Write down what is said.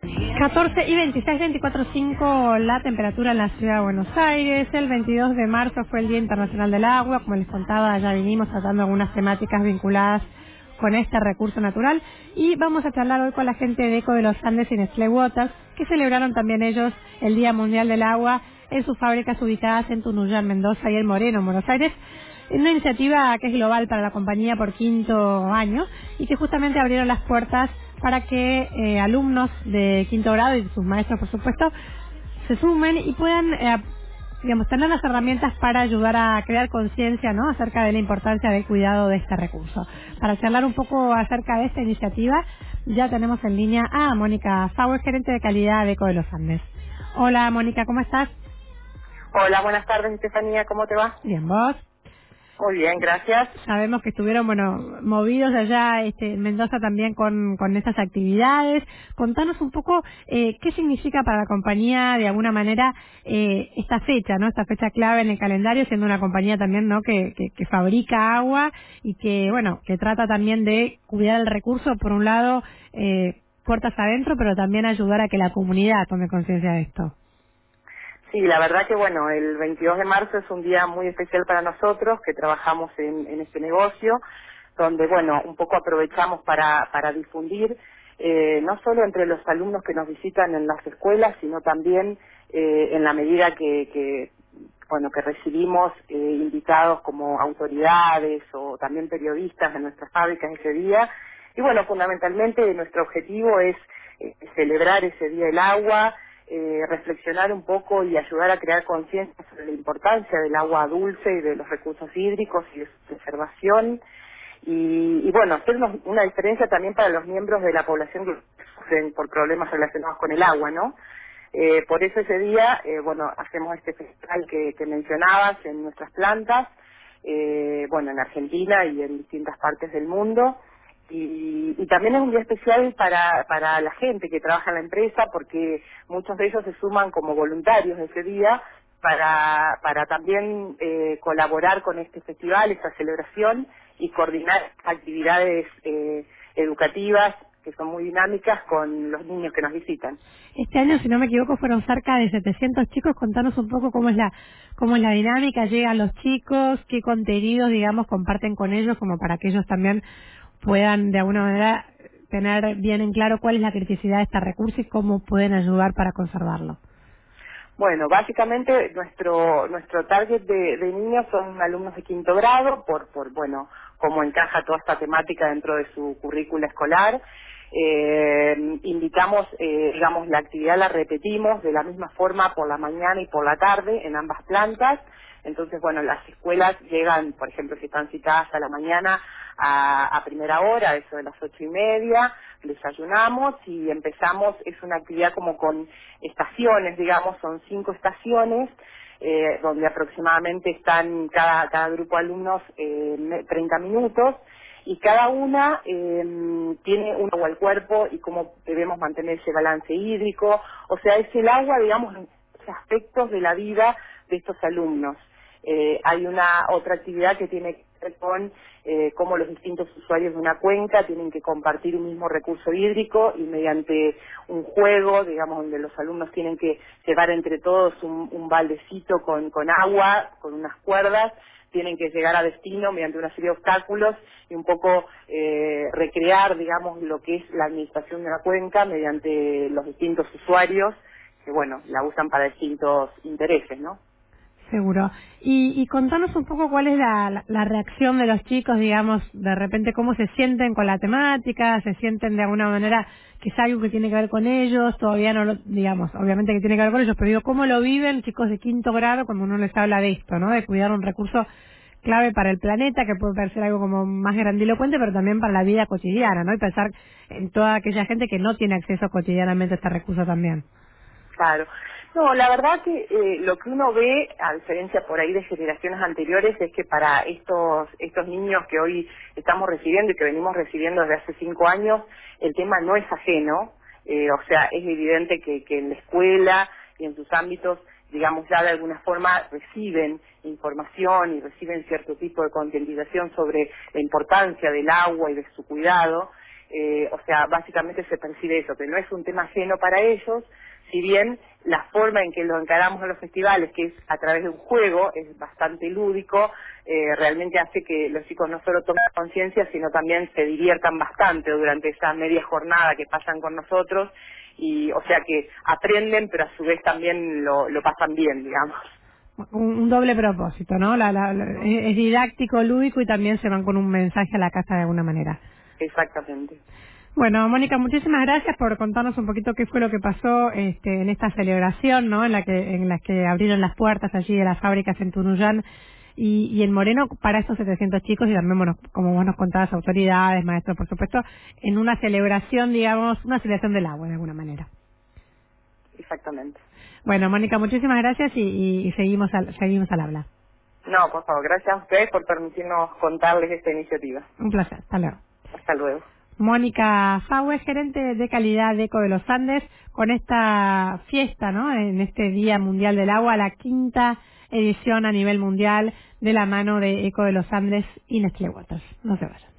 14 y 26, 24,5 la temperatura en la ciudad de Buenos Aires. El 22 de marzo fue el Día Internacional del Agua. Como les contaba, ya vinimos tratando algunas temáticas vinculadas con este recurso natural. Y vamos a charlar hoy con la gente de Eco de los Andes y Nestlé Waters, que celebraron también ellos el Día Mundial del Agua en sus fábricas ubicadas en Tunuyán, Mendoza y El Moreno, en Buenos Aires. Una iniciativa que es global para la compañía por quinto año y que justamente abrieron las puertas para que alumnos de quinto grado y sus maestros, por supuesto, se sumen y puedan, tener las herramientas para ayudar a crear conciencia, ¿no?, acerca de la importancia del cuidado de este recurso. Para charlar un poco acerca de esta iniciativa, ya tenemos en línea a Mónica Sauer, gerente de calidad de Eco de los Andes. Hola, Mónica, ¿cómo estás? Hola, buenas tardes, Estefanía, ¿cómo te va? Bien, ¿vos? Muy bien, gracias. Sabemos que estuvieron, movidos allá, en Mendoza también con estas actividades. Contanos un poco qué significa para la compañía, de alguna manera, esta fecha, ¿no? Esta fecha clave en el calendario, siendo una compañía también, ¿no?, que fabrica agua y que, bueno, que trata también de cuidar el recurso, por un lado, puertas adentro, pero también ayudar a que la comunidad tome conciencia de esto. Sí, la verdad que bueno, el 22 de marzo es un día muy especial para nosotros que trabajamos en este negocio, donde bueno, un poco aprovechamos para difundir, no solo entre los alumnos que nos visitan en las escuelas, sino también en la medida bueno, que recibimos invitados como autoridades o también periodistas de nuestras fábricas ese día. Y bueno, fundamentalmente nuestro objetivo es celebrar ese Día del Agua, reflexionar un poco y ayudar a crear conciencia sobre la importancia del agua dulce y de los recursos hídricos y de su preservación. Y bueno, hacer una diferencia también para los miembros de la población que sufren por problemas relacionados con el agua, ¿no? Por eso ese día, bueno, hacemos este festival que mencionabas en nuestras plantas, bueno, en Argentina y en distintas partes del mundo. Y también es un día especial para la gente que trabaja en la empresa, porque muchos de ellos se suman como voluntarios ese día para también colaborar con este festival, esta celebración y coordinar actividades educativas que son muy dinámicas con los niños que nos visitan. Este año, si no me equivoco, fueron cerca de 700 chicos. Contanos un poco cómo es la dinámica, llegan los chicos, qué contenidos, digamos, comparten con ellos, como para que ellos también puedan, de alguna manera, tener bien en claro cuál es la criticidad de este recurso y cómo pueden ayudar para conservarlo. Bueno, básicamente nuestro target de niños son alumnos de quinto grado, bueno, cómo encaja toda esta temática dentro de su currícula escolar. Invitamos, digamos, la actividad la repetimos de la misma forma por la mañana y por la tarde en ambas plantas. Entonces, bueno, las escuelas llegan, por ejemplo, si están citadas a la mañana a primera hora, eso de las 8:30, desayunamos y empezamos, es una actividad como con estaciones, digamos, son 5 estaciones, donde aproximadamente están cada grupo de alumnos 30 minutos, y cada una tiene un agua al cuerpo y cómo debemos mantener ese balance hídrico, o sea, es el agua, digamos, en muchos aspectos de la vida de estos alumnos. Hay una otra actividad que tiene que ver con cómo los distintos usuarios de una cuenca tienen que compartir un mismo recurso hídrico y mediante un juego, digamos, donde los alumnos tienen que llevar entre todos un baldecito con agua, con unas cuerdas, tienen que llegar a destino mediante una serie de obstáculos y un poco recrear, digamos, lo que es la administración de una cuenca mediante los distintos usuarios que, bueno, la usan para distintos intereses, ¿no? Seguro. Y contanos un poco cuál es la reacción de los chicos, digamos, de repente cómo se sienten con la temática, se sienten de alguna manera que es algo que tiene que ver con ellos, todavía no lo, digamos, obviamente que tiene que ver con ellos, pero digo, ¿cómo lo viven chicos de quinto grado cuando uno les habla de esto, ¿no? De cuidar un recurso clave para el planeta, que puede parecer algo como más grandilocuente, pero también para la vida cotidiana, ¿no? Y pensar en toda aquella gente que no tiene acceso cotidianamente a este recurso también. Claro. No, la verdad que lo que uno ve, a diferencia por ahí de generaciones anteriores, es que para estos niños que hoy estamos recibiendo y que venimos recibiendo desde hace 5 años, el tema no es ajeno. O sea, es evidente que en la escuela y en sus ámbitos, digamos, ya de alguna forma reciben información y reciben cierto tipo de concientización sobre la importancia del agua y de su cuidado. o sea, básicamente se percibe eso, que no es un tema ajeno para ellos, si bien la forma en que lo encaramos en los festivales, que es a través de un juego, es bastante lúdico, realmente hace que los chicos no solo tomen conciencia, sino también se diviertan bastante durante esa media jornada que pasan con nosotros, y o sea que aprenden, pero a su vez también lo pasan bien, digamos. Un doble propósito, ¿no? Es didáctico, lúdico y también se van con un mensaje a la casa de alguna manera. Exactamente. Bueno, Mónica, muchísimas gracias por contarnos un poquito qué fue lo que pasó en esta celebración, ¿no? En la que abrieron las puertas allí de las fábricas en Tunuyán y en Moreno para estos 700 chicos y también, bueno, como vos nos contabas, autoridades, maestros, por supuesto, en una celebración, digamos, una celebración del agua de alguna manera. Exactamente. Bueno, Mónica, muchísimas gracias y seguimos al habla. No, por favor, gracias a ustedes por permitirnos contarles esta iniciativa. Un placer, hasta luego. Hasta luego. Mónica Faue, gerente de calidad de Eco de los Andes, con esta fiesta, ¿no? En este Día Mundial del Agua, la 5ª edición a nivel mundial de la mano de Eco de los Andes y Nestlé Waters. No se vayan.